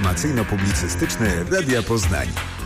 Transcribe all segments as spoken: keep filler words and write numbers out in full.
informacyjno-publicystyczny Radia Poznań.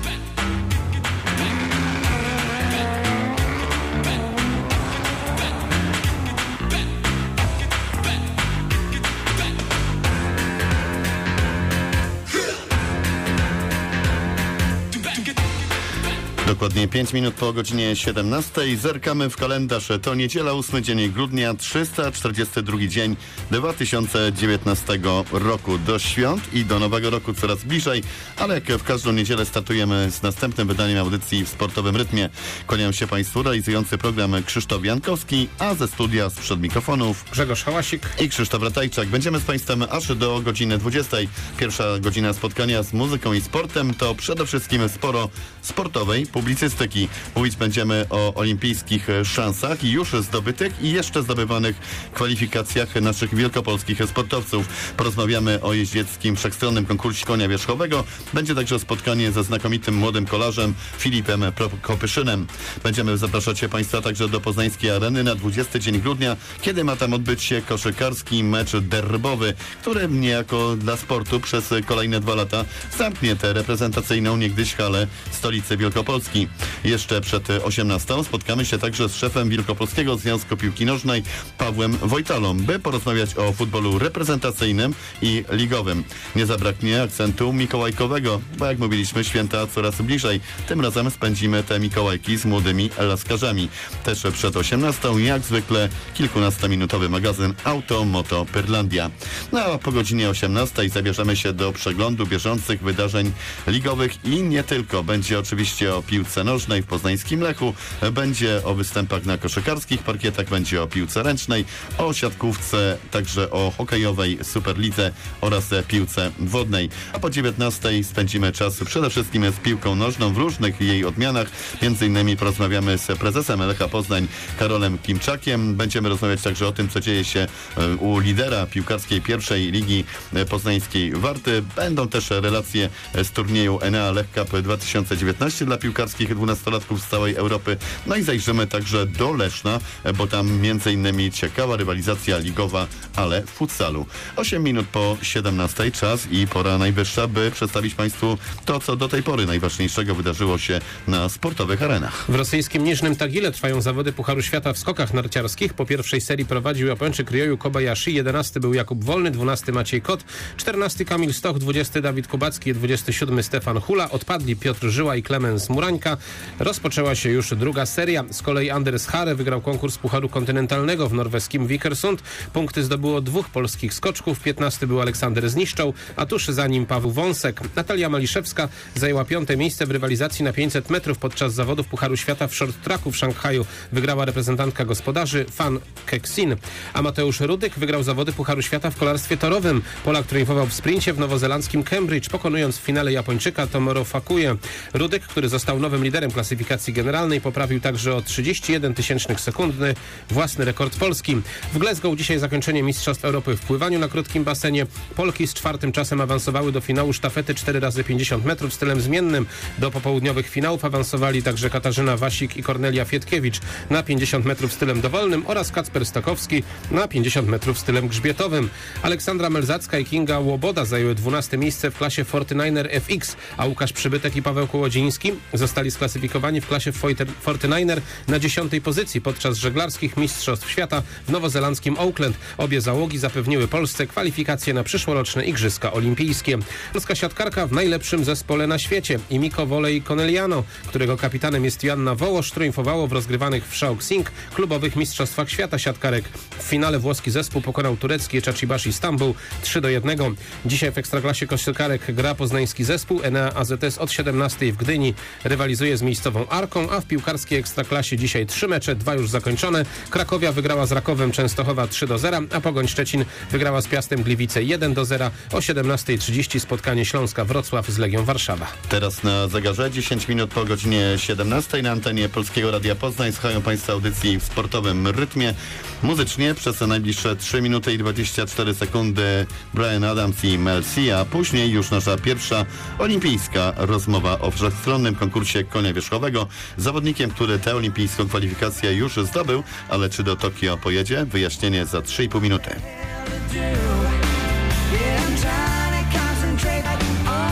Dokładnie pięć minut po godzinie siedemnastej. Zerkamy w kalendarz. To niedziela, ósmy dzień grudnia, trzysta czterdziesty drugi dzień dwa tysiące dziewiętnastego roku. Do świąt i do nowego roku coraz bliżej, ale jak w każdą niedzielę startujemy z następnym wydaniem audycji w sportowym rytmie. Kłaniam się Państwu, realizujący program Krzysztof Jankowski, a ze studia sprzed mikrofonów Grzegorz Hałasik i Krzysztof Ratajczak. Będziemy z Państwem aż do godziny dwudziestej. Pierwsza godzina spotkania z muzyką i sportem to przede wszystkim sporo sportowej publicystyki. Mówić będziemy o olimpijskich szansach i już zdobytych i jeszcze zdobywanych kwalifikacjach naszych wielkopolskich sportowców. Porozmawiamy o jeździeckim wszechstronnym konkursie konia wierzchowego. Będzie także spotkanie ze znakomitym młodym kolarzem Filipem Kopyszynem. Będziemy zapraszać Państwa także do poznańskiej areny na dwudziesty dzień grudnia, kiedy ma tam odbyć się koszykarski mecz derbowy, który niejako dla sportu przez kolejne dwa lata zamknie tę reprezentacyjną niegdyś halę stolicy Wielkopolski. Jeszcze przed osiemnastą spotkamy się także z szefem Wielkopolskiego Związku Piłki Nożnej Pawłem Wojtalą, by porozmawiać o futbolu reprezentacyjnym i ligowym. Nie zabraknie akcentu mikołajkowego, bo jak mówiliśmy, święta coraz bliżej. Tym razem spędzimy te mikołajki z młodymi laskarzami. Też przed osiemnastą, jak zwykle, kilkunastominutowy magazyn Auto Moto Pyrlandia. No a po godzinie osiemnastej zabierzemy się do przeglądu bieżących wydarzeń ligowych i nie tylko. Będzie oczywiście o piłce nożnej w poznańskim Lechu, będzie o występach na koszykarskich parkietach, będzie o piłce ręcznej, o siatkówce, także o hokejowej Superlidze oraz piłce wodnej. A po dziewiętnastej spędzimy czas przede wszystkim z piłką nożną w różnych jej odmianach. Między innymi porozmawiamy z prezesem Lecha Poznań Karolem Klimczakiem. Będziemy rozmawiać także o tym, co dzieje się u lidera piłkarskiej pierwszej ligi poznańskiej Warty. Będą też relacje z turnieju Enea Lech Cup dwa tysiące dziewiętnaście dla piłkarskich dwunastolatków z całej Europy. No i zajrzymy także do Leszna, bo tam między innymi ciekawa rywalizacja ligowa, ale w futsalu. osiem minut po siedemnastej, czas i pora najwyższa, by przedstawić Państwu to, co do tej pory najważniejszego wydarzyło się na sportowych arenach. W rosyjskim Niżnym Tagile trwają zawody Pucharu Świata w skokach narciarskich. Po pierwszej serii prowadził Japończyk Ryoyu Kobayashi, jedenasty był Jakub Wolny, dwunasty Maciej Kot, czternasty Kamil Stoch, dwudziesty Dawid Kubacki, dwudziesty siódmy Stefan Hula. Odpadli Piotr Żyła i Klemens Murańka. Rozpoczęła się już druga seria. Z kolei Anders Hare wygrał konkurs Pucharu Kontynentalnego w norweskim Vikersund. Punkty zdobyło dwóch polskich skoczków. piętnasty był Aleksander Zniszczoł, a tuż za nim Paweł Wąsek. Natalia Maliszewska zajęła piąte miejsce w rywalizacji na pięćset metrów podczas zawodów Pucharu Świata w short tracku w Szanghaju. Wygrała reprezentantka gospodarzy Fan Keksin. A Mateusz Rudyk wygrał zawody Pucharu Świata w kolarstwie torowym. Polak triumfował w sprincie w nowozelandzkim Cambridge, pokonując w finale Japończyka Tomoro Fakuje. Rudyk, który został nowym liderem klasyfikacji generalnej, poprawił także o trzydzieści jeden tysięcznych sekundy własny rekord polski. W Glasgow dzisiaj zakończenie Mistrzostw Europy w pływaniu na krótkim basenie. Polki z czwartym czasem awansowały do finału sztafety cztery razy pięćdziesiąt metrów stylem zmiennym. Do popołudniowych finałów awansowali także Katarzyna Wasik i Kornelia Fietkiewicz na pięćdziesiąt metrów stylem dowolnym oraz Kacper Stokowski na pięćdziesiąt metrów stylem grzbietowym. Aleksandra Melzacka i Kinga Łoboda zajęły dwunaste miejsce w klasie czterdzieści F X, a Łukasz Przybytek i Paweł Kołodziński zostali sklasyfikowani w klasie czterdzieści na dziesiątej pozycji podczas żeglarskich Mistrzostw Świata w nowozelandzkim Auckland. Obie załogi zapewniły Polsce kwalifikacje na przyszłoroczne Igrzyska Olimpijskie. Polska siatkarka w najlepszym zespole na świecie i Miko Volej Koneliano, którego kapitanem jest Joanna Wołosz, triumfowało w rozgrywanych w Shaoxing klubowych Mistrzostwach Świata siatkarek. W finale włoski zespół pokonał turecki Eczacıbaşı Istanbul trzy do jednego. Dzisiaj w Ekstraklasie koszykarek gra poznański zespół Enea A Z S od siedemnastej w Gdyni. Rywalizuje z miejscową Arką, a w piłkarskiej Ekstraklasie dzisiaj trzy mecze, dwa już zakończone. Krakowia wygrała z Rakowem Częstochowa trzy do zera, a Pogoń Szczecin wygrała z Piastem Gliwice jeden do zera. O siedemnastej trzydzieści spotkanie Śląska Wrocław z Legią Warszawa. Teraz na zegarze dziesięć minut po godzinie siedemnastej na antenie Polskiego Radia Poznań. Słuchają Państwo audycji w sportowym rytmie. Muzycznie przez najbliższe trzy minuty i dwadzieścia cztery sekundy Bryan Adams i Mel C, a później już nasza pierwsza olimpijska rozmowa o wszechstronnym konkursie konia wierzchowego. Zawodnikiem, który tę olimpijską kwalifikację już zdobył, ale czy do Tokio pojedzie? Wyjaśnienie za trzy i pół minuty. Yeah, I'm trying to concentrate on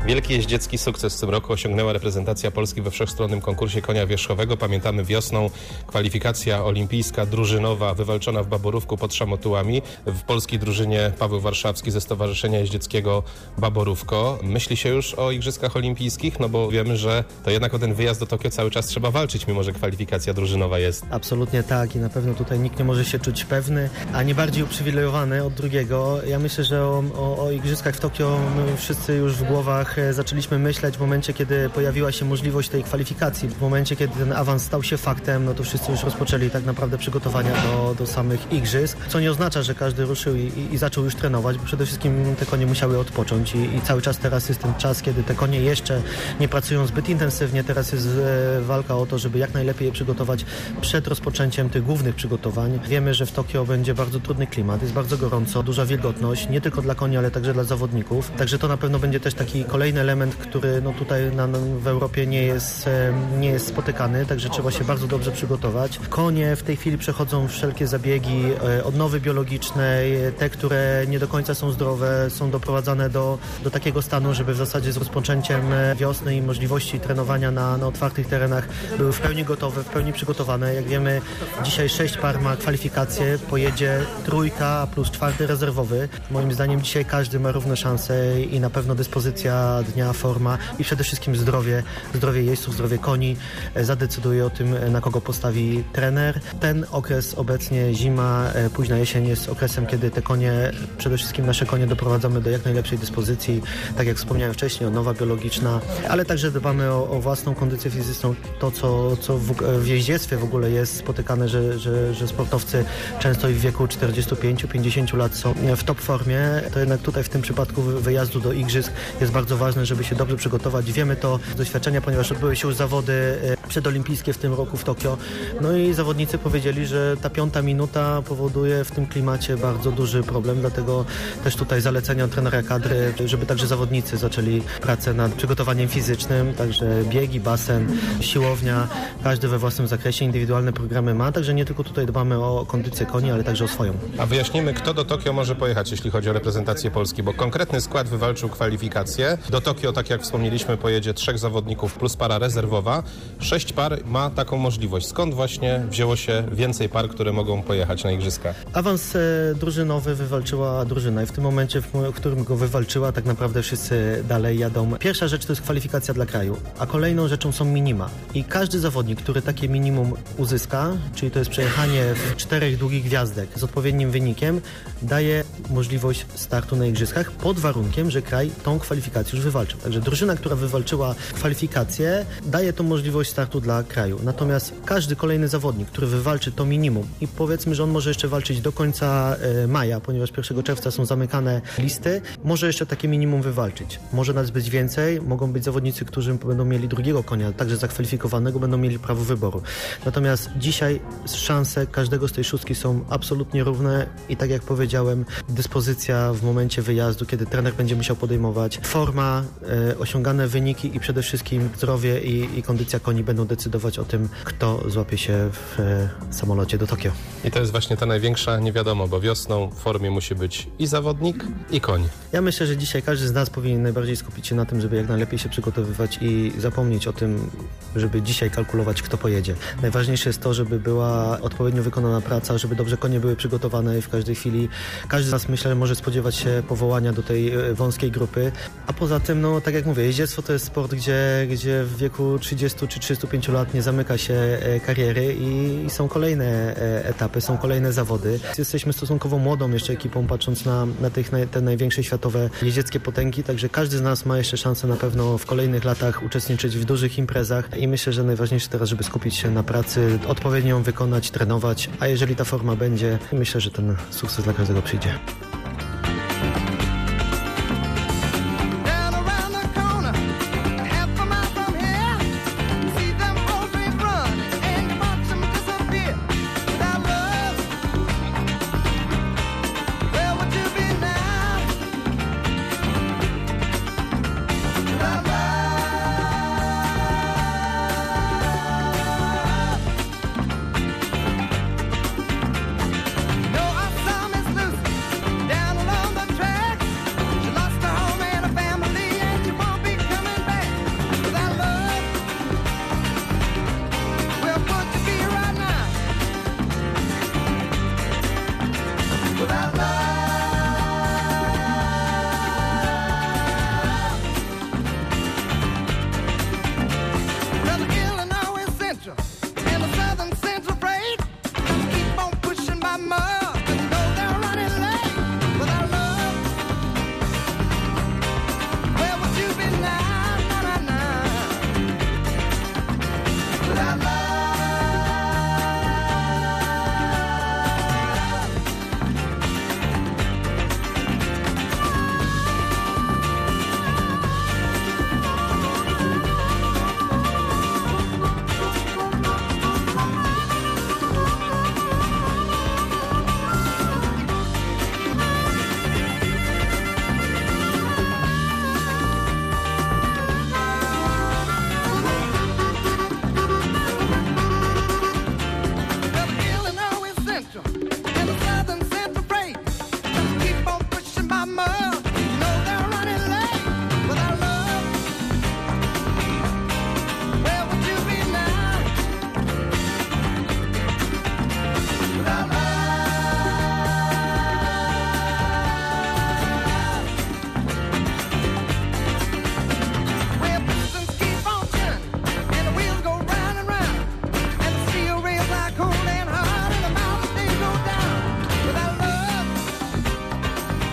Wielki jeździecki sukces w tym roku osiągnęła reprezentacja Polski we wszechstronnym konkursie konia wierzchowego. Pamiętamy wiosną kwalifikacja olimpijska, drużynowa, wywalczona w Baborówku pod Szamotułami. W polskiej drużynie Paweł Warszawski ze Stowarzyszenia Jeździeckiego Baborówko. Myśli się już o Igrzyskach Olimpijskich? No bo wiemy, że to jednak o ten wyjazd do Tokio cały czas trzeba walczyć, mimo że kwalifikacja drużynowa jest. Absolutnie tak i na pewno tutaj nikt nie może się czuć pewny, a nie bardziej uprzywilejowany od drugiego. Ja myślę, że o, o, o Igrzyskach w Tokio my wszyscy już w głowach zaczęliśmy myśleć w momencie, kiedy pojawiła się możliwość tej kwalifikacji. W momencie, kiedy ten awans stał się faktem, no to wszyscy już rozpoczęli tak naprawdę przygotowania do, do samych Igrzysk, co nie oznacza, że każdy ruszył i, i, i zaczął już trenować, bo przede wszystkim te konie musiały odpocząć i, i cały czas teraz jest ten czas, kiedy te konie jeszcze nie pracują zbyt intensywnie. Teraz jest e, walka o to, żeby jak najlepiej je przygotować przed rozpoczęciem tych głównych przygotowań. Wiemy, że w Tokio będzie bardzo trudny klimat, jest bardzo gorąco, duża wilgotność, nie tylko dla koni, ale także dla zawodników. Także to na pewno będzie też taki kolejny element, który no tutaj na, na, w Europie nie jest, e, nie jest spotykany, także trzeba się bardzo dobrze przygotować. Konie w tej chwili przechodzą wszelkie zabiegi e, odnowy biologicznej, te, które nie do końca są zdrowe, są doprowadzane do, do takiego stanu, żeby w zasadzie z rozpoczęciem wiosny i możliwości trenowania na, na otwartych terenach były w pełni gotowe, w pełni przygotowane. Jak wiemy, dzisiaj sześć par ma kwalifikacje, pojedzie trójka plus czwarty rezerwowy. Moim zdaniem dzisiaj każdy ma równe szanse i na pewno dyspozycja dnia, forma i przede wszystkim zdrowie, zdrowie jeźdźców, zdrowie koni zadecyduje o tym, na kogo postawi trener. Ten okres obecnie, zima, późna jesień jest okresem, kiedy te konie, przede wszystkim nasze konie doprowadzamy do jak najlepszej dyspozycji, tak jak wspomniałem wcześniej, odnowa biologiczna, ale także dbamy o, o własną kondycję fizyczną, to co, co w, w jeździectwie w ogóle jest spotykane, że, że, że sportowcy często i w wieku czterdziestu pięciu do pięćdziesięciu lat są w top formie, to jednak tutaj w tym przypadku wyjazdu do Igrzysk jest bardzo ważne, żeby się dobrze przygotować. Wiemy to z doświadczenia, ponieważ odbyły się już zawody przedolimpijskie w tym roku w Tokio, no i zawodnicy powiedzieli, że ta piąta minuta powoduje w tym klimacie bardzo duży problem, dlatego też tutaj zalecenia od trenera kadry, żeby także zawodnicy zaczęli pracę nad przygotowaniem fizycznym, także biegi, basen, siłownia, każdy we własnym zakresie indywidualne programy ma, także nie tylko tutaj dbamy o kondycję koni, ale także o swoją. A wyjaśnimy, kto do Tokio może pojechać, jeśli chodzi o reprezentację Polski, bo konkretny skład wywalczył kwalifikacje. Do Tokio, tak jak wspomnieliśmy, pojedzie trzech zawodników plus para rezerwowa. Sześć par ma taką możliwość. Skąd właśnie wzięło się więcej par, które mogą pojechać na Igrzyska? Awans e, drużynowy wywalczyła drużyna i w tym momencie, w, w którym go wywalczyła, tak naprawdę wszyscy dalej jadą. Pierwsza rzecz to jest kwalifikacja dla kraju, a kolejną rzeczą są minima. I każdy zawodnik, który takie minimum uzyska, czyli to jest przejechanie w czterech długich gwiazdek z odpowiednim wynikiem, daje możliwość startu na Igrzyskach pod warunkiem, że kraj tą kwalifikację już wywalczył. Także drużyna, która wywalczyła kwalifikację, daje tą możliwość startu dla kraju. Natomiast każdy kolejny zawodnik, który wywalczy to minimum i powiedzmy, że on może jeszcze walczyć do końca e, maja, ponieważ pierwszego czerwca są zamykane listy, może jeszcze takie minimum wywalczyć. Może nas być więcej, mogą być zawodnicy, którzy będą mieli drugiego konia, także zakwalifikowanego, będą mieli prawo wyboru. Natomiast dzisiaj szanse każdego z tej szóstki są absolutnie równe i tak jak powiedziałem, dyspozycja w momencie wyjazdu, kiedy trener będzie musiał podejmować, forma, e, osiągane wyniki i przede wszystkim zdrowie i, i kondycja koni będą decydować o tym, kto złapie się w e, samolocie do Tokio. I to jest właśnie ta największa niewiadoma, bo wiosną w formie musi być i zawodnik, i koń. Ja myślę, że dzisiaj każdy z nas powinien najbardziej skupić się na tym, żeby jak najlepiej się przygotowywać i zapomnieć o tym, żeby dzisiaj kalkulować, kto pojedzie. Najważniejsze jest to, żeby była odpowiednio wykonana praca, żeby dobrze konie były przygotowane i w każdej chwili każdy z nas, myślę, może spodziewać się powołania do tej wąskiej grupy. A poza tym, no tak jak mówię, jeździectwo to jest sport, gdzie, gdzie w wieku trzydziestu czy trzydziestu pięciu lat nie zamyka się kariery i, i są kolejne etapy, są kolejne zawody. Jesteśmy stosunkowo młodą jeszcze ekipą, patrząc na, na tych, na te największe światowe jeździeckie potęgi, także każdy z nas ma jeszcze szansę na pewno w kolejnych latach uczestniczyć w dużych imprezach i myślę, że najważniejsze teraz, żeby skupić się na pracy, odpowiednio ją wykonać, trenować, a jeżeli ta forma będzie, myślę, że ten sukces dla każdego przyjdzie.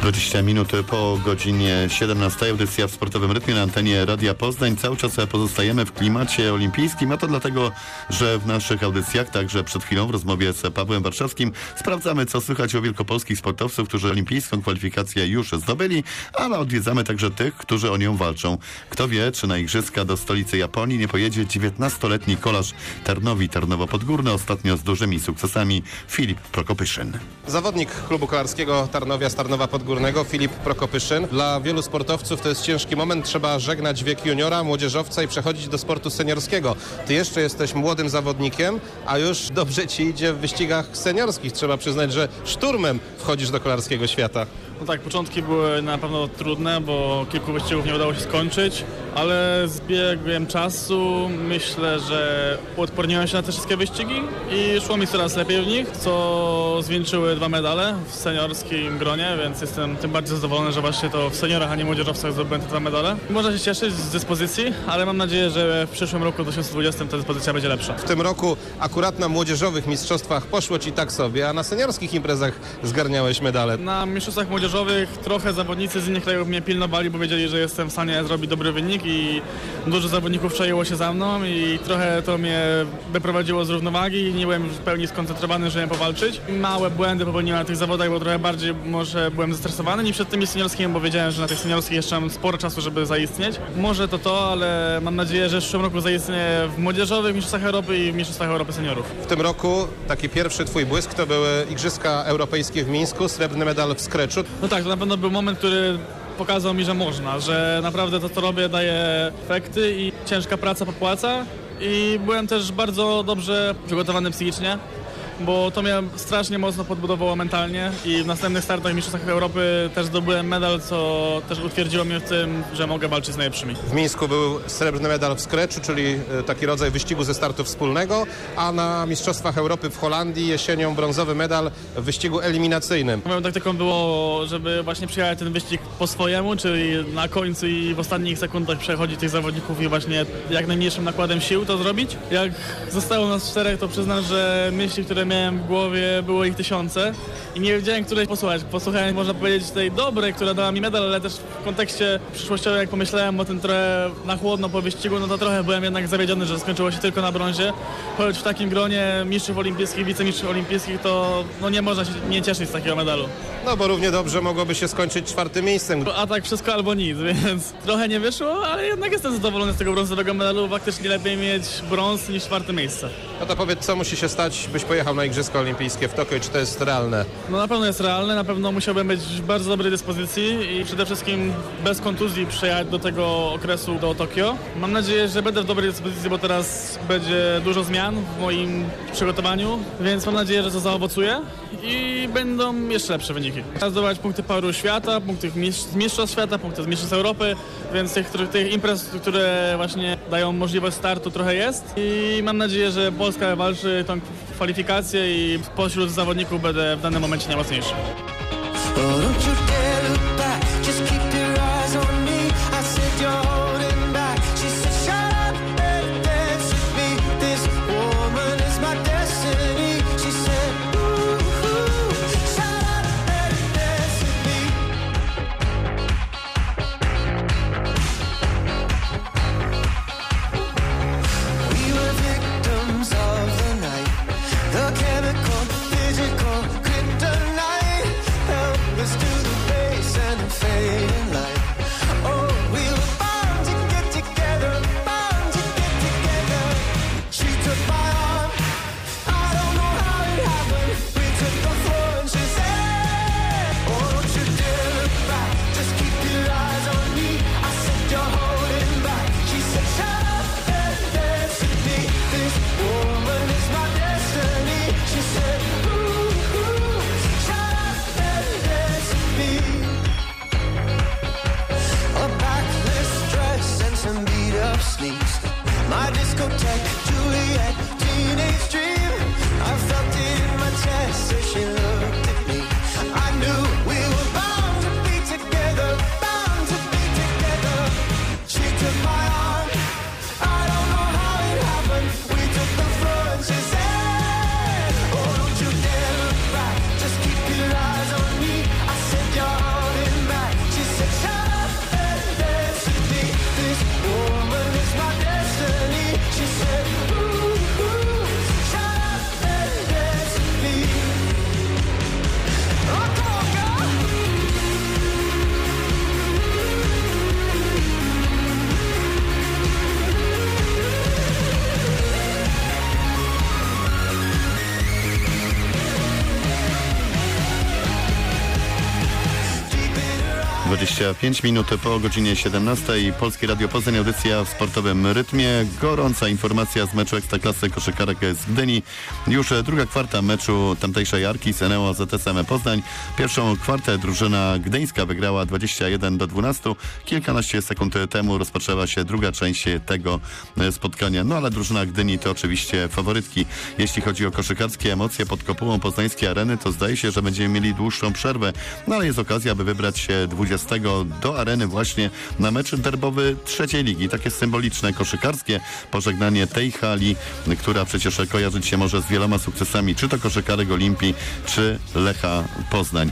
dwadzieścia minut po godzinie siedemnastej. Audycja w sportowym rytmie na antenie Radia Poznań. Cały czas pozostajemy w klimacie olimpijskim, a to dlatego, że w naszych audycjach, także przed chwilą w rozmowie z Pawłem Warszawskim, sprawdzamy, co słychać o wielkopolskich sportowców, którzy olimpijską kwalifikację już zdobyli, ale odwiedzamy także tych, którzy o nią walczą. Kto wie, czy na igrzyska do stolicy Japonii nie pojedzie dziewiętnastoletni kolarz Tarnowi Tarnowo-Podgórne, ostatnio z dużymi sukcesami Filip Prokopyszyn. Zawodnik klubu kolarskiego Tarnowia z Tarnowa Podgórnego, Filip Prokopyszyn. Dla wielu sportowców to jest ciężki moment. Trzeba żegnać wiek juniora, młodzieżowca i przechodzić do sportu seniorskiego. Ty jeszcze jesteś młodym zawodnikiem, a już dobrze ci idzie w wyścigach seniorskich. Trzeba przyznać, że szturmem wchodzisz do kolarskiego świata. No tak, początki były na pewno trudne, bo kilku wyścigów nie udało się skończyć, ale z biegiem czasu myślę, że uodporniłem się na te wszystkie wyścigi i szło mi coraz lepiej w nich, co zwieńczyły dwa medale w seniorskim gronie, więc jestem tym bardziej zadowolony, że właśnie to w seniorach, a nie młodzieżowcach zdobyłem te dwa medale. Można się cieszyć z dyspozycji, ale mam nadzieję, że w przyszłym roku, w dwa tysiące dwudziestym, ta dyspozycja będzie lepsza. W tym roku akurat na młodzieżowych mistrzostwach poszło ci tak sobie, a na seniorskich imprezach zgarniałeś medale. Na mistrzostwach młodzieżowych trochę zawodnicy z innych krajów mnie pilnowali, bo wiedzieli, że jestem w stanie zrobić dobry wynik i dużo zawodników przejęło się za mną i trochę to mnie wyprowadziło z równowagi i nie byłem w pełni skoncentrowany, żeby powalczyć. Małe błędy popełniłem na tych zawodach, bo trochę bardziej może byłem zestresowany niż przed tymi seniorskimi, bo wiedziałem, że na tych seniorskich jeszcze mam sporo czasu, żeby zaistnieć. Może to to, ale mam nadzieję, że w przyszłym roku zaistnieję w młodzieżowych mistrzostwach Europy i w mistrzostwach Europy seniorów. W tym roku taki pierwszy twój błysk to były Igrzyska Europejskie w Mińsku, srebrny medal w skreczu. No tak, to na pewno był moment, który pokazał mi, że można, że naprawdę to, co robię, daje efekty i ciężka praca popłaca. I byłem też bardzo dobrze przygotowany psychicznie, bo to mnie strasznie mocno podbudowało mentalnie i w następnych startach w Mistrzostwach Europy też zdobyłem medal, co też utwierdziło mnie w tym, że mogę walczyć z najlepszymi. W Mińsku był srebrny medal w skreczu, czyli taki rodzaj wyścigu ze startu wspólnego, a na Mistrzostwach Europy w Holandii jesienią brązowy medal w wyścigu eliminacyjnym. Moją taktyką było, żeby właśnie przyjechać ten wyścig po swojemu, czyli na końcu i w ostatnich sekundach przechodzić tych zawodników i właśnie jak najmniejszym nakładem sił to zrobić. Jak zostało nas czterech, to przyznam, że myśli, które miałem w głowie, było ich tysiące i nie wiedziałem, której posłuchać. Posłuchałem, można powiedzieć, tej dobrej, która dała mi medal, ale też w kontekście przyszłościowym, jak pomyślałem o tym trochę na chłodno po wyścigu, no to trochę byłem jednak zawiedziony, że skończyło się tylko na brązie. Choć w takim gronie mistrzów olimpijskich, wicemistrzów olimpijskich, to no nie można się nie cieszyć z takiego medalu. No bo równie dobrze mogłoby się skończyć czwartym miejscem. A tak wszystko albo nic, więc trochę nie wyszło, ale jednak jestem zadowolony z tego brązowego medalu. Faktycznie lepiej mieć brąz niż czwarte miejsce. No to powiedz, co musi się stać, byś pojechał na Igrzyska Olimpijskie w Tokio, czy to jest realne? No na pewno jest realne, na pewno musiałbym być w bardzo dobrej dyspozycji i przede wszystkim bez kontuzji przejechać do tego okresu do Tokio. Mam nadzieję, że będę w dobrej dyspozycji, bo teraz będzie dużo zmian w moim przygotowaniu, więc mam nadzieję, że to zaowocuje i będą jeszcze lepsze wyniki. Trzeba zdobywać punkty Pucharu Świata, punkty z Mistrzostw Świata, punkty z Mistrzostw Europy, więc tych, tych imprez, które właśnie dają możliwość startu, trochę jest i mam nadzieję, że Polska walczy tą kwalifikację i pośród zawodników będę w danym momencie najmocniejszy. My discotheque, Juliet, teenage dream. I felt it in my chest as she looked at me. I knew we were bound to be together, bound to be together. She took my arm, I don't know how it happened. We took the floor and she said, oh, don't you dare look back, just keep your eyes on me. I said, you're holding dwadzieścia pięć minut po godzinie siedemnastej. Polskie Radio Poznań, audycja w sportowym rytmie. Gorąca informacja z meczu Ekstraklasy koszykarek z Gdyni. Już druga kwarta meczu tamtejszej Arki z Eneo Z S M Poznań. Pierwszą kwartę drużyna gdyńska wygrała dwadzieścia jeden do dwunastu. Kilkanaście sekund temu rozpoczęła się druga część tego spotkania. No ale drużyna Gdyni to oczywiście faworytki. Jeśli chodzi o koszykarskie emocje pod kopułą poznańskiej areny, to zdaje się, że będziemy mieli dłuższą przerwę. No ale jest okazja, aby wybrać się dwudziestego do areny właśnie na mecz derbowy trzeciej ligi. Takie symboliczne koszykarskie pożegnanie tej hali, która przecież kojarzyć się może z wieloma sukcesami, czy to koszykarek Olimpii, czy Lecha Poznań.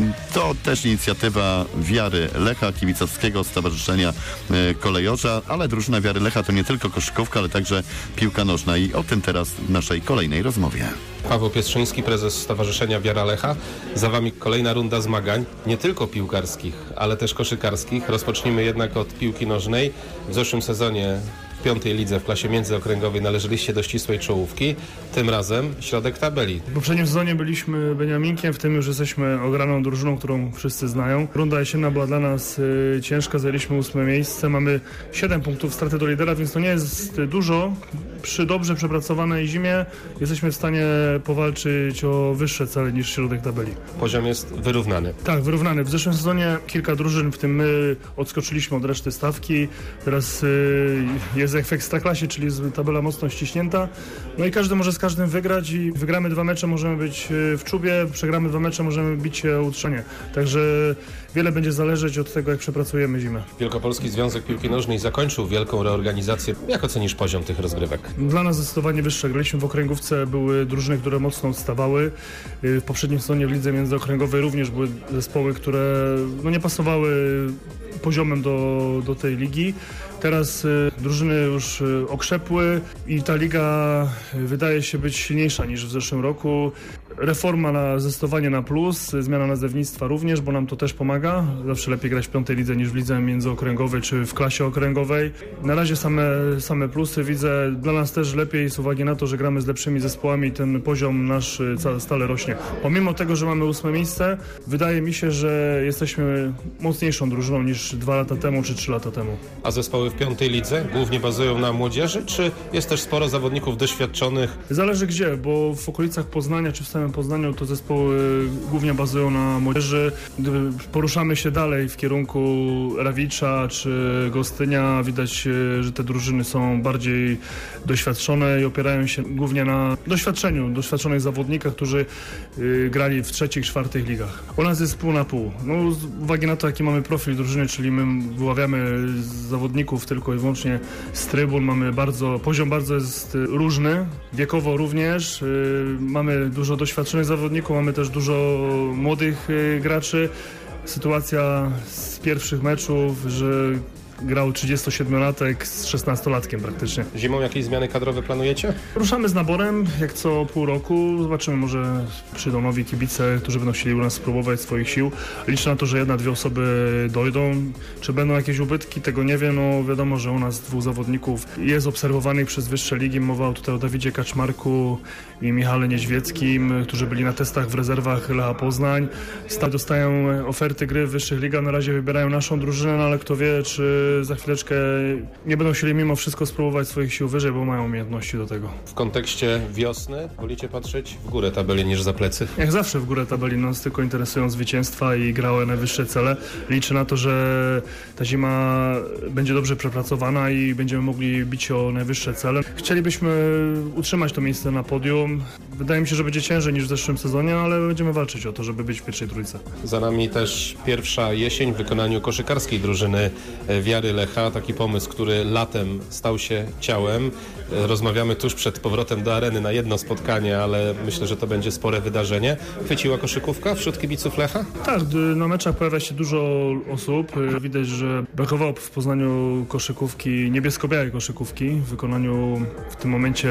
To też inicjatywa Wiary Lecha, kibicowskiego stowarzyszenia kolejorza, ale drużyna Wiary Lecha to nie tylko koszykówka, ale także piłka nożna i o tym teraz w naszej kolejnej rozmowie. Paweł Piestrzyński, prezes Stowarzyszenia Wiara Lecha. Za wami kolejna runda zmagań, nie tylko piłkarskich, ale też koszykarskich. Rozpocznijmy jednak od piłki nożnej. W zeszłym sezonie w piątej lidze w klasie międzyokręgowej należeliście do ścisłej czołówki. Tym razem środek tabeli. W poprzednim sezonie byliśmy Beniaminkiem, w tym już jesteśmy ograną drużyną, którą wszyscy znają. Runda jesienna była dla nas y, ciężka, zajęliśmy ósme miejsce. Mamy siedem punktów straty do lidera, więc to nie jest dużo. Przy dobrze przepracowanej zimie jesteśmy w stanie powalczyć o wyższe cele niż środek tabeli. Poziom jest wyrównany. Tak, wyrównany. W zeszłym sezonie kilka drużyn, w tym my, odskoczyliśmy od reszty stawki. Teraz y, jest jak w Ekstraklasie, czyli jest tabela mocno ściśnięta. No i każdy może z każdym wygrać i wygramy dwa mecze, możemy być w czubie, przegramy dwa mecze, możemy bić się o utrzymanie. Także wiele będzie zależeć od tego, jak przepracujemy zimę. Wielkopolski Związek Piłki Nożnej zakończył wielką reorganizację. Jak ocenisz poziom tych rozgrywek? Dla nas zdecydowanie wyższe. Graliśmy w okręgówce, były drużyny, które mocno odstawały. W poprzednim sezonie w lidze międzyokręgowej również były zespoły, które no, nie pasowały poziomem do, do tej ligi. Teraz y, drużyny już y, okrzepły i ta liga y, wydaje się być silniejsza niż w zeszłym roku. Reforma na zdecydowanie na plus, zmiana nazewnictwa również, bo nam to też pomaga. Zawsze lepiej grać w piątej lidze niż w lidze międzyokręgowej czy w klasie okręgowej. Na razie same, same plusy widzę. Dla nas też lepiej z uwagi na to, że gramy z lepszymi zespołami, ten poziom nasz stale rośnie. Pomimo tego, że mamy ósme miejsce, wydaje mi się, że jesteśmy mocniejszą drużyną niż dwa lata temu czy trzy lata temu. A zespoły w piątej lidze głównie bazują na młodzieży, czy jest też sporo zawodników doświadczonych? Zależy gdzie, bo w okolicach Poznania czy w samym Poznaniu to zespoły głównie bazują na młodzieży. Gdy poruszamy się dalej w kierunku Rawicza czy Gostynia, widać, że te drużyny są bardziej doświadczone i opierają się głównie na doświadczeniu, doświadczonych zawodnikach, którzy y, grali w trzecich, czwartych ligach. U nas jest pół na pół. No, z uwagi na to, jaki mamy profil drużyny, czyli my wyławiamy zawodników tylko i wyłącznie z trybun, mamy bardzo, poziom bardzo jest różny, wiekowo również, y, mamy dużo doświadczonych zawodników, mamy też dużo młodych y, graczy. Sytuacja z pierwszych meczów, że grał trzydziestosiedmiolatek z szesnastolatkiem praktycznie. Zimą jakieś zmiany kadrowe planujecie? Ruszamy z naborem, jak co pół roku. Zobaczymy, może przyjdą nowi kibice, którzy będą chcieli u nas spróbować swoich sił. Liczę na to, że jedna, dwie osoby dojdą. Czy będą jakieś ubytki, tego nie wiem. No wiadomo, że u nas dwóch zawodników jest obserwowanych przez wyższe ligi. Mowa tutaj o Dawidzie Kaczmarku i Michale Niedźwieckim, którzy byli na testach w rezerwach Lecha Poznań. Stale dostają oferty gry w wyższych ligach. Na razie wybierają naszą drużynę, no ale kto wie, czy za chwileczkę nie będą chcieli mimo wszystko spróbować swoich sił wyżej, bo mają umiejętności do tego. W kontekście wiosny wolicie patrzeć w górę tabeli niż za plecy? Jak zawsze w górę tabeli, nas tylko interesują zwycięstwa i grały najwyższe cele. Liczę na to, że ta zima będzie dobrze przepracowana i będziemy mogli bić o najwyższe cele. Chcielibyśmy utrzymać to miejsce na podium. Wydaje mi się, że będzie ciężej niż w zeszłym sezonie, ale będziemy walczyć o to, żeby być w pierwszej trójce. Za nami też pierwsza jesień w wykonaniu koszykarskiej drużyny Wiary Lecha. Taki pomysł, który latem stał się ciałem. Rozmawiamy tuż przed powrotem do areny na jedno spotkanie, ale myślę, że to będzie spore wydarzenie. Chwyciła koszykówka wśród kibiców Lecha? Tak, na meczach pojawia się dużo osób. Widać, że brakowało w Poznaniu koszykówki, niebiesko-białej koszykówki w wykonaniu w tym momencie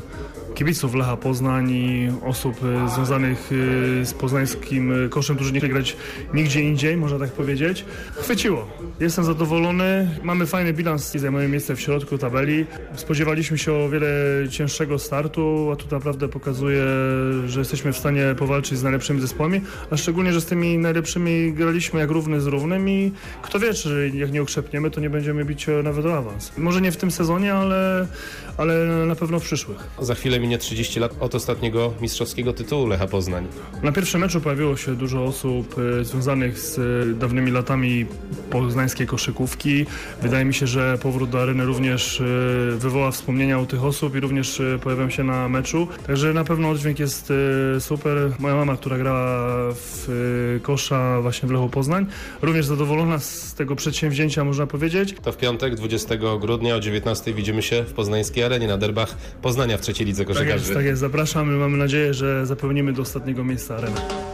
kibiców Lecha Poznań i osób związanych z poznańskim koszem, którzy nie chcieli grać nigdzie indziej, można tak powiedzieć. Chwyciło. Jestem zadowolony. Mamy fajny bilans i zajmujemy miejsce w środku tabeli. Spodziewaliśmy się się o wiele cięższego startu, a tu naprawdę pokazuje, że jesteśmy w stanie powalczyć z najlepszymi zespołami, a szczególnie, że z tymi najlepszymi graliśmy jak równy z równym i kto wie, czy jak nie okrzepniemy, to nie będziemy bić nawet o awans. Może nie w tym sezonie, ale, ale na pewno w przyszłych. Za chwilę minie trzydzieści lat od ostatniego mistrzowskiego tytułu Lecha Poznań. Na pierwszym meczu pojawiło się dużo osób e, związanych z e, dawnymi latami poznańskiej koszykówki. Wydaje mi się, że powrót do areny również e, wywoła wspomnienia u tych osób i również e, pojawią się na meczu. Także na pewno oddźwięk jest e, super. Moja mama, która grała w e, kosza właśnie w Lechu Poznań, również zadowolona z tego przedsięwzięcia, można powiedzieć. To w piątek, dwudziestego grudnia o dziewiętnastej widzimy się w poznańskiej arenie na derbach Poznania w trzeciej lidze koszykarzy. Tak jest, tak jest. Zapraszamy. Mamy nadzieję, że zapełnimy do ostatniego miejsca arenę.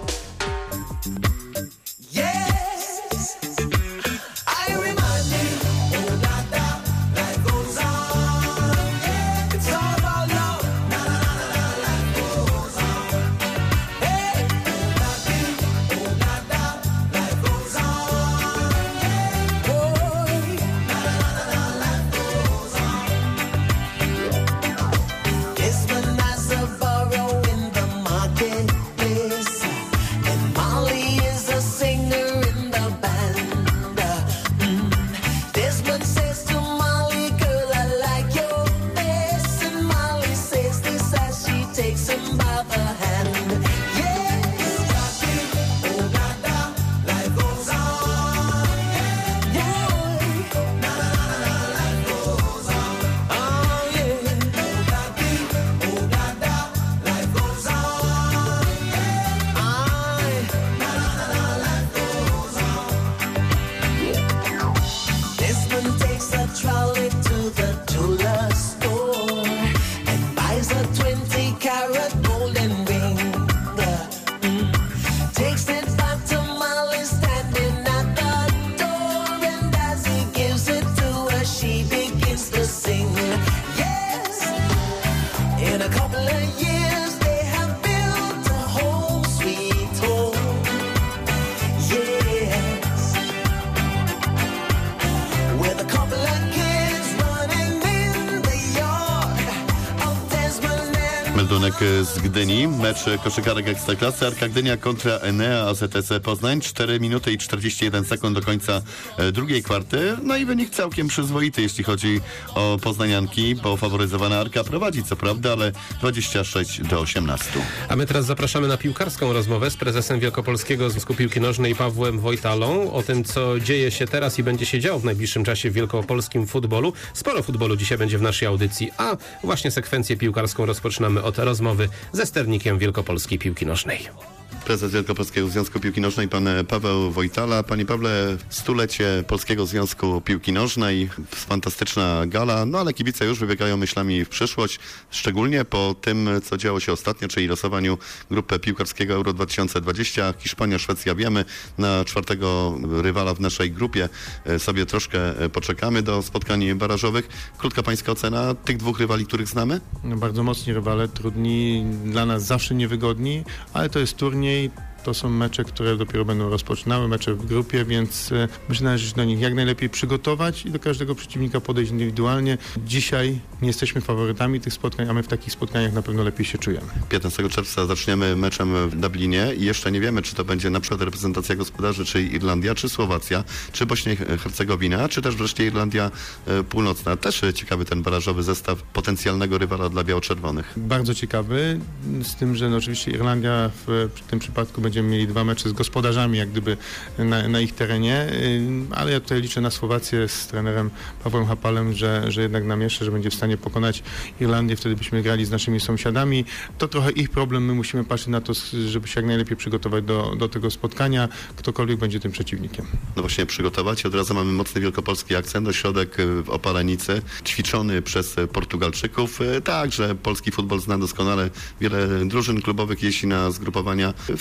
Meldunek z Gdyni, mecz koszykarek Ekstraklasy, Arka Gdynia kontra Enea A Z S Poznań, cztery minuty i czterdzieści jeden sekund do końca drugiej kwarty, no i wynik całkiem przyzwoity, jeśli chodzi o poznanianki, bo faworyzowana Arka prowadzi co prawda, ale dwadzieścia sześć do osiemnastu. A my teraz zapraszamy na piłkarską rozmowę z prezesem Wielkopolskiego Związku Piłki Nożnej Pawłem Wojtalą o tym, co dzieje się teraz i będzie się działo w najbliższym czasie w wielkopolskim futbolu. Sporo futbolu dzisiaj będzie w naszej audycji, a właśnie sekwencję piłkarską rozpoczynamy od rozmowy ze sternikiem wielkopolskiej piłki nożnej. Prezes Wielkopolskiego Związku Piłki Nożnej, pan Paweł Wojtala. Panie Pawle, stulecie Polskiego Związku Piłki Nożnej, fantastyczna gala, no ale kibice już wybiegają myślami w przyszłość, szczególnie po tym, co działo się ostatnio, czyli losowaniu grupy piłkarskiego Euro dwa tysiące dwadzieścia. Hiszpania, Szwecja, wiemy, na czwartego rywala w naszej grupie sobie troszkę poczekamy do spotkań barażowych. Krótka pańska ocena tych dwóch rywali, których znamy? No, bardzo mocni rywale, trudni, dla nas zawsze niewygodni, ale to jest turniej. To są mecze, które dopiero będą rozpoczynały, mecze w grupie, więc myślę, że należy się do nich jak najlepiej przygotować i do każdego przeciwnika podejść indywidualnie. Dzisiaj nie jesteśmy faworytami tych spotkań, a my w takich spotkaniach na pewno lepiej się czujemy. piętnastego czerwca zaczniemy meczem w Dublinie i jeszcze nie wiemy, czy to będzie na przykład reprezentacja gospodarzy, czyli Irlandia, czy Słowacja, czy Bośnia i Hercegowina, czy też wreszcie Irlandia Północna. Też ciekawy ten barażowy zestaw potencjalnego rywala dla biało-czerwonych. Bardzo ciekawy, z tym, że no oczywiście Irlandia w, w tym przypadku będzie Będziemy mieli dwa mecze z gospodarzami, jak gdyby na, na ich terenie, ale ja tutaj liczę na Słowację z trenerem Pawłem Hapalem, że, że jednak namieszczę, że będzie w stanie pokonać Irlandię, wtedy byśmy grali z naszymi sąsiadami. To trochę ich problem, my musimy patrzeć na to, żeby się jak najlepiej przygotować do, do tego spotkania, ktokolwiek będzie tym przeciwnikiem. No właśnie przygotować, od razu mamy mocny wielkopolski akcent, ośrodek w Opalenicy, ćwiczony przez Portugalczyków, tak, że polski futbol zna doskonale, wiele drużyn klubowych jeździ na zgrupowania. Fajnie, że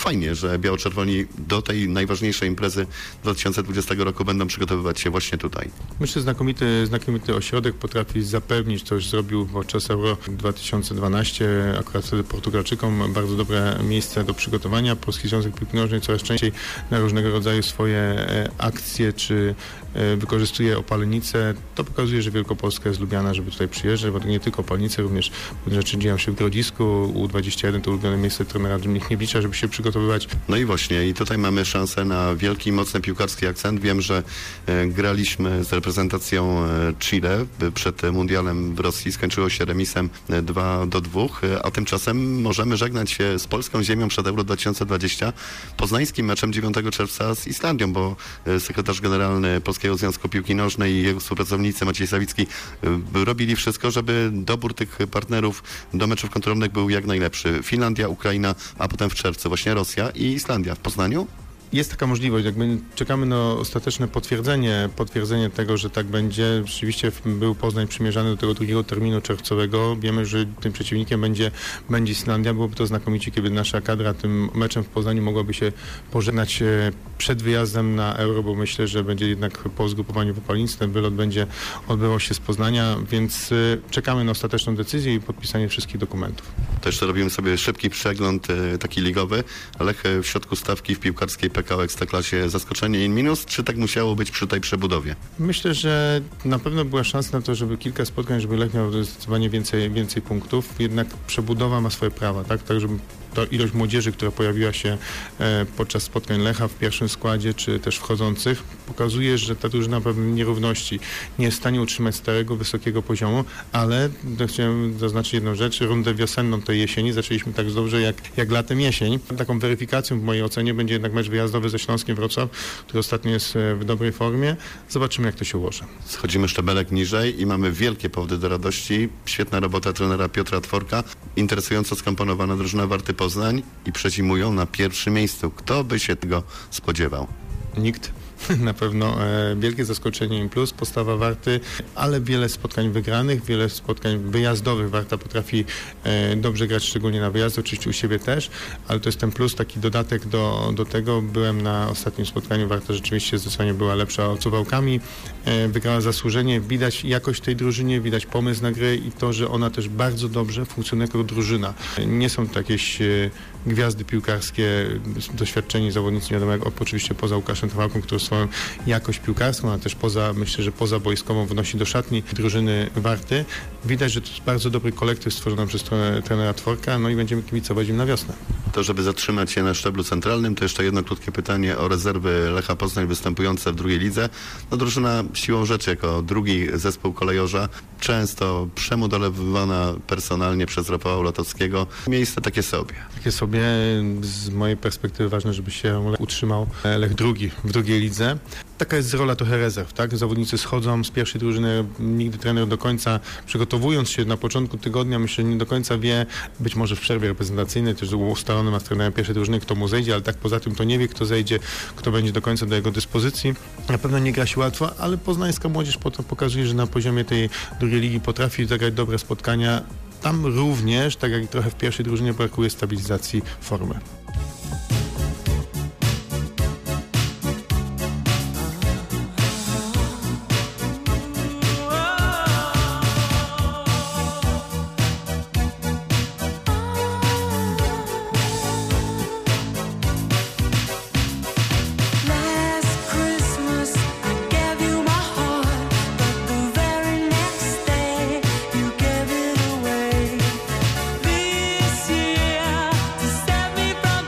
że biało-czerwoni do tej najważniejszej imprezy dwa tysiące dwudziestego roku będą przygotowywać się właśnie tutaj? Myślę, że znakomity, znakomity ośrodek potrafi zapewnić, to już zrobił podczas Euro dwa tysiące dwunastego, akurat wtedy Portugalczykom bardzo dobre miejsce do przygotowania. Polski Związek Piłki Nożnej coraz częściej na różnego rodzaju swoje akcje czy wykorzystuje Opalenice. To pokazuje, że Wielkopolska jest lubiana, żeby tutaj przyjeżdżać, bo to nie tylko Opalenice, również rzeczy dzieją się w Grodzisku. U dwadzieścia jeden to ulubione miejsce trenera Michniewicza, żeby się przygotowywać. No i właśnie, i tutaj mamy szansę na wielki, mocny piłkarski akcent. Wiem, że e, graliśmy z reprezentacją e, Chile przed mundialem w Rosji. Skończyło się remisem e, dwa do dwóch, e, a tymczasem możemy żegnać się z polską ziemią przed Euro dwa tysiące dwudziestym poznańskim meczem dziewiątego czerwca z Islandią, bo e, sekretarz generalny Polskiego Związku Piłki Nożnej i jego współpracownicy Maciej Sawicki e, robili wszystko, żeby dobór tych partnerów do meczów kontrolnych był jak najlepszy. Finlandia, Ukraina, a potem w czerwcu właśnie Rosja i Islandia. W Poznaniu? Jest taka możliwość, jakby czekamy na ostateczne potwierdzenie, potwierdzenie tego, że tak będzie. Rzeczywiście był Poznań przymierzany do tego drugiego terminu czerwcowego. Wiemy, że tym przeciwnikiem będzie, będzie Islandia. Byłoby to znakomicie, kiedy nasza kadra tym meczem w Poznaniu mogłaby się pożegnać przed wyjazdem na Euro, bo myślę, że będzie jednak po zgrupowaniu w Opalenicy ten wylot będzie odbywał się z Poznania, więc czekamy na ostateczną decyzję i podpisanie wszystkich dokumentów. To jeszcze robimy sobie szybki przegląd taki ligowy. Lech w środku stawki w piłkarskiej P K O Ekstraklasie zaskoczenie in minus, czy tak musiało być przy tej przebudowie? Myślę, że na pewno była szansa na to, żeby kilka spotkań, żeby Lech miał zdecydowanie więcej, więcej punktów, jednak przebudowa ma swoje prawa, tak, tak żeby to ilość młodzieży, która pojawiła się e, podczas spotkań Lecha w pierwszym składzie, czy też wchodzących, pokazuje, że ta drużyna pewnej nierówności nie jest w stanie utrzymać starego, wysokiego poziomu, ale to chciałem zaznaczyć jedną rzecz, rundę wiosenną tej jesieni zaczęliśmy tak dobrze jak, jak latem jesień. Taką weryfikacją w mojej ocenie będzie jednak mecz wyjazdowy ze Śląskiem Wrocław, który ostatnio jest w dobrej formie. Zobaczymy, jak to się ułoży. Schodzimy szczebelek niżej i mamy wielkie powody do radości. Świetna robota trenera Piotra Tworka, interesująco skomponowana drużyna Warty Poznań i przezimują na pierwszym miejscu. Kto by się tego spodziewał? Nikt. Na pewno e, wielkie zaskoczenie im plus, postawa Warty, ale wiele spotkań wygranych, wiele spotkań wyjazdowych. Warta potrafi e, dobrze grać, szczególnie na wyjazd, oczywiście u siebie też, ale to jest ten plus, taki dodatek do, do tego. Byłem na ostatnim spotkaniu, Warta rzeczywiście zdecydowanie była lepsza Suwałkami, e, wygrała zasłużenie, widać jakość tej drużynie, widać pomysł na grę i to, że ona też bardzo dobrze funkcjonuje jako drużyna. Nie są to jakieś e, gwiazdy piłkarskie, doświadczeni zawodnicy, nie wiadomo jak, oczywiście poza Łukaszem Tawałką, który swoją jakość piłkarską, a też poza, myślę, że poza boiskową wnosi do szatni drużyny Warty. Widać, że to jest bardzo dobry kolektyw stworzony przez trenera Tworka, no i będziemy kibicować im na wiosnę. To, żeby zatrzymać się na szczeblu centralnym, to jeszcze jedno krótkie pytanie o rezerwy Lecha Poznań występujące w drugiej lidze. No drużyna siłą rzeczy jako drugi zespół kolejorza, często przemodelowana personalnie przez Rafała Latowskiego. Miejsce takie sobie. Takie sobie, z mojej perspektywy ważne, żeby się utrzymał Lech drugi w drugiej lidze. Taka jest rola trochę rezerw, tak? Zawodnicy schodzą z pierwszej drużyny, nigdy trener do końca, przygotowując się na początku tygodnia, myślę, że nie do końca wie, być może w przerwie reprezentacyjnej, też ustalony ma z trenerem pierwszej drużyny, kto mu zejdzie, ale tak poza tym to nie wie, kto zejdzie, kto będzie do końca do jego dyspozycji. Na pewno nie gra się łatwo, ale poznańska młodzież potem pokazuje, że na poziomie tej drugiej ligi potrafi zagrać dobre spotkania. Tam również, tak jak trochę w pierwszej drużynie, brakuje stabilizacji formy. This year to set me from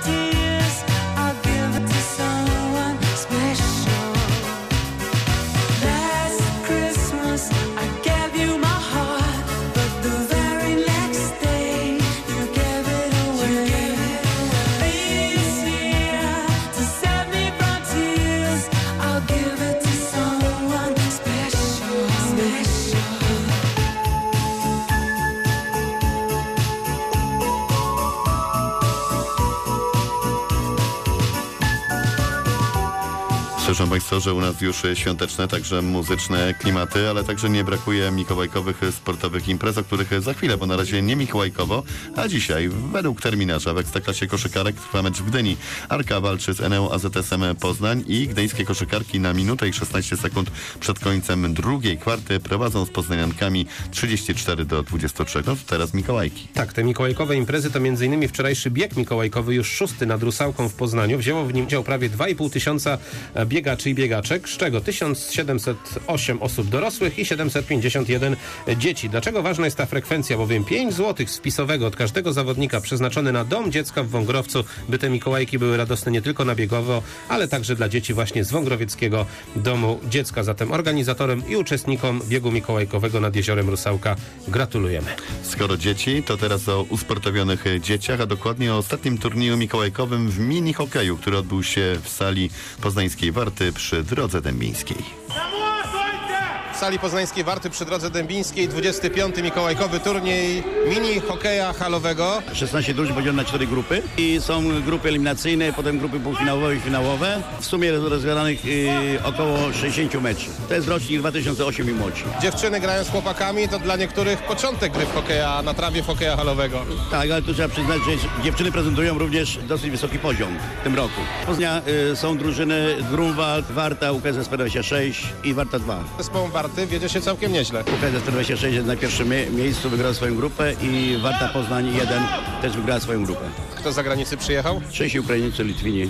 Proszę Państwa, że u nas już świąteczne, także muzyczne klimaty, ale także nie brakuje mikołajkowych sportowych imprez, o których za chwilę, bo na razie nie mikołajkowo, a dzisiaj według terminarza w Ekstraklasie koszykarek trwa mecz w Gdyni. Arka walczy z Eneą A Z S em Poznań i gdyńskie koszykarki na minutę i szesnaście sekund przed końcem drugiej kwarty prowadzą z poznaniankami trzydzieści cztery do dwudziestu trzech. No to teraz Mikołajki. Tak, te mikołajkowe imprezy to między innymi wczorajszy bieg mikołajkowy, już szósty nad Rusałką w Poznaniu. Wzięło w nim udział prawie dwa i pół tysiąca biegaczy i biegaczek, z czego tysiąc siedemset osiem osób dorosłych i siedemset pięćdziesiąt jeden dzieci. Dlaczego ważna jest ta frekwencja? Bowiem pięć złotych z wpisowego od każdego zawodnika przeznaczony na dom dziecka w Wągrowcu, by te mikołajki były radosne nie tylko na biegowo, ale także dla dzieci właśnie z Wągrowieckiego Domu Dziecka. Zatem organizatorem i uczestnikom biegu mikołajkowego nad Jeziorem Rusałka gratulujemy. Skoro dzieci, to teraz o usportowionych dzieciach, a dokładnie o ostatnim turnieju mikołajkowym w mini hokeju, który odbył się w sali poznańskiej Warty przy Drodze Dębińskiej. W sali poznańskiej Warty przy Drodze Dębińskiej dwudziesty piąty mikołajkowy turniej mini hokeja halowego. szesnaście drużyn podzielone na cztery grupy i są grupy eliminacyjne, potem grupy półfinałowe i finałowe. W sumie rozgrywanych yy, około sześćdziesiąt meczów. To jest rocznik dwa tysiące osiem i młodsi. Dziewczyny grają z chłopakami, to dla niektórych początek gry w hokeja na trawie w hokeja halowego. Tak, ale tu trzeba przyznać, że dziewczyny prezentują również dosyć wysoki poziom w tym roku. Z Poznania yy, są drużyny Grunwald, Warta, U K S S P dwadzieścia sześć i Warta dwa. Zespołem Warty wiedzie się całkiem nieźle. U K S S P dwadzieścia sześć jest na pierwszym mie- miejscu, wygrał swoją grupę i Warta Poznań jeden też wygrała swoją grupę. Kto z zagranicy przyjechał? Czesi, Ukraińcy, Litwini.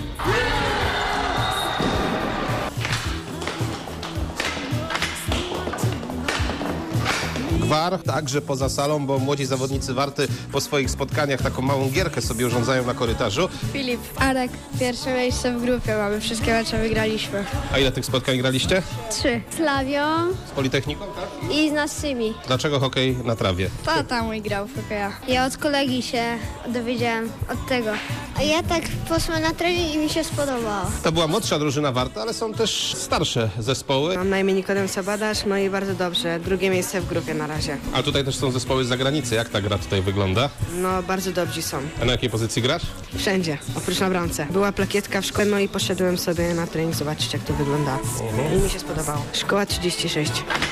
Gwar, także poza salą, bo młodzi zawodnicy Warty po swoich spotkaniach taką małą gierkę sobie urządzają na korytarzu. Filip, Arek, pierwsze miejsce w grupie mamy, wszystkie mecze wygraliśmy. A ile tych spotkań graliście? Trzy. Z Lawią Z Politechniką, tak? i z Nassymi. Dlaczego hokej na trawie? Tata mój grał w hokeja. Ja od kolegi się dowiedziałem, od tego. A ja tak poszłam na trening i mi się spodobało. To była młodsza drużyna Warty, ale są też starsze zespoły. Mam na imię Nikodem Sabadasz, no i bardzo dobrze. Drugie miejsce w grupie na razie. A tutaj też są zespoły z zagranicy. Jak ta gra tutaj wygląda? No, bardzo dobrzy są. A na jakiej pozycji grasz? Wszędzie, oprócz na bramce. Była plakietka w szkole, no i poszedłem sobie na trening zobaczyć, jak to wygląda. I mi się spodobało. Szkoła trzydzieści sześć.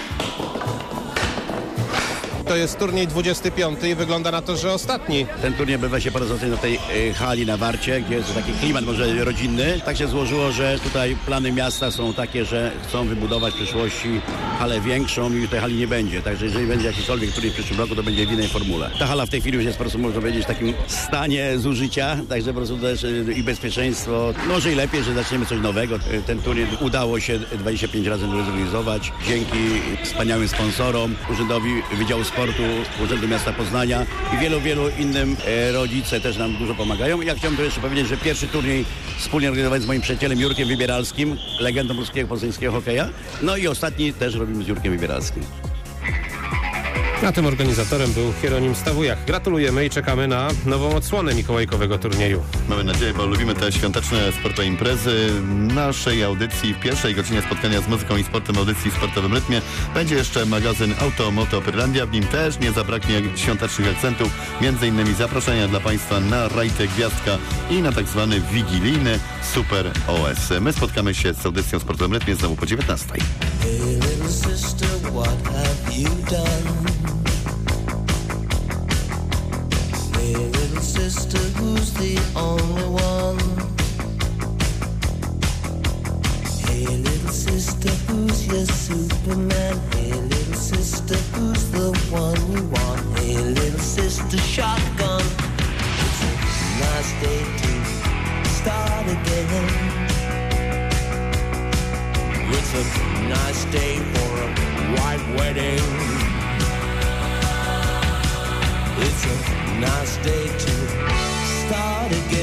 To jest turniej dwudziesty piąty i wygląda na to, że ostatni. Ten turniej odbywa się po raz ostatni na tej y, hali na Warcie, gdzie jest taki klimat może rodzinny. Tak się złożyło, że tutaj plany miasta są takie, że chcą wybudować w przyszłości halę większą i tej hali nie będzie. Także jeżeli będzie jakikolwiek turniej w przyszłym roku, to będzie w innej formule. Ta hala w tej chwili już jest po prostu, można powiedzieć, w takim stanie zużycia, także po prostu też y, i bezpieczeństwo. Może i lepiej, że zaczniemy coś nowego. Y, ten turniej udało się dwadzieścia pięć razy zorganizować dzięki wspaniałym sponsorom, Urzędowi Wydziału Sportu, Urzędu Miasta Poznania i wielu, wielu innym e, rodzice też nam dużo pomagają. I ja chciałbym tu jeszcze powiedzieć, że pierwszy turniej wspólnie organizowany z moim przyjacielem Jurkiem Wybieralskim, legendą polskiego poznańskiego hokeja. No i ostatni też robimy z Jurkiem Wybieralskim. A tym organizatorem był Hieronim Stawujak. Gratulujemy i czekamy na nową odsłonę mikołajkowego turnieju. Mamy nadzieję, bo lubimy te świąteczne sportowe imprezy. Naszej audycji w pierwszej godzinie spotkania z muzyką i sportem, audycji w sportowym rytmie będzie jeszcze magazyn Auto Moto Pyrlandia. W nim też nie zabraknie świątecznych akcentów, między innymi zaproszenia dla Państwa na rajdę Gwiazdka i na tak zwany wigilijny Super O S. My spotkamy się z audycją w sportowym rytmie znowu po dziewiętnastej. Hey little sister, what have you done? Hey little sister, who's the only one? Hey little sister, who's your Superman? Hey little sister, who's the one you want? Hey little sister, shotgun. It's a nice day to start again. It's a nice day for a white wedding. It's a nice day to start again.